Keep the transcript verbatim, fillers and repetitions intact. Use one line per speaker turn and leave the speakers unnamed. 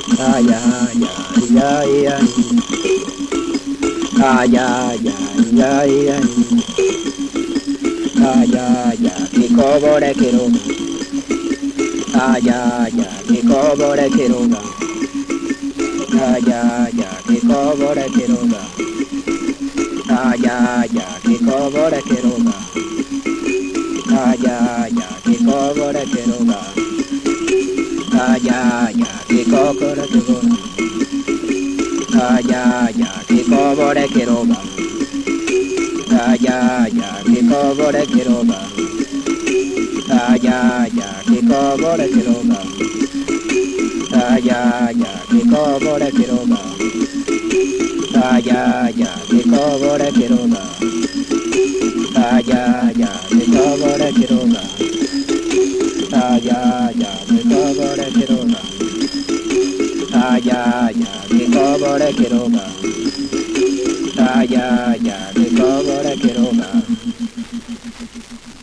Ay, ay, ay, ay, ay. Ay, ay, ay, ay, ay. Ay, ay, ay, kikobore kiroga. Ay, ay, ay, kikobore kiroga. Ay, ay, ay, kikobore kiroga. Ay, ay, ay, kikobore kiroga. Ay, ay, ay, kikobore kiroga. Ay, ay, ay, kikobore kiroga. Ay, ay, ay, kikobore kiroga. Ay, ay, ay, kikobore kiroga. Ay, ay, ay, kikobore kiroga. Ay, ay, ay, kikobore kiroga. Ay, ay, ay, kikobore kiroga. Ay, ay, ay, kikobore kiroga. Ay, ay, ay, kikobore kiroga. Ay, ay, ay, kikobore kiroga. Ay, ay, ay, kikobore kiroga.